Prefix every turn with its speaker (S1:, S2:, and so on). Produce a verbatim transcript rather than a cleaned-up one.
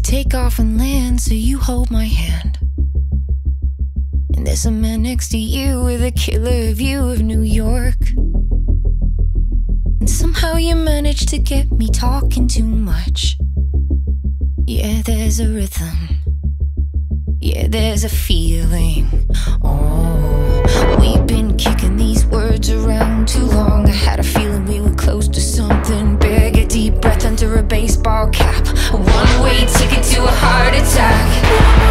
S1: take off and land, so you hold my hand. And there's a man next to you with a killer view of New York. And somehow you manage to get me talking too much. Yeah, there's a rhythm. Yeah, there's a feeling. Oh, we've been kicking these words around too long. I had a feeling we were close to something big. A deep breath under a baseball cap, a one-way ticket to a heart attack.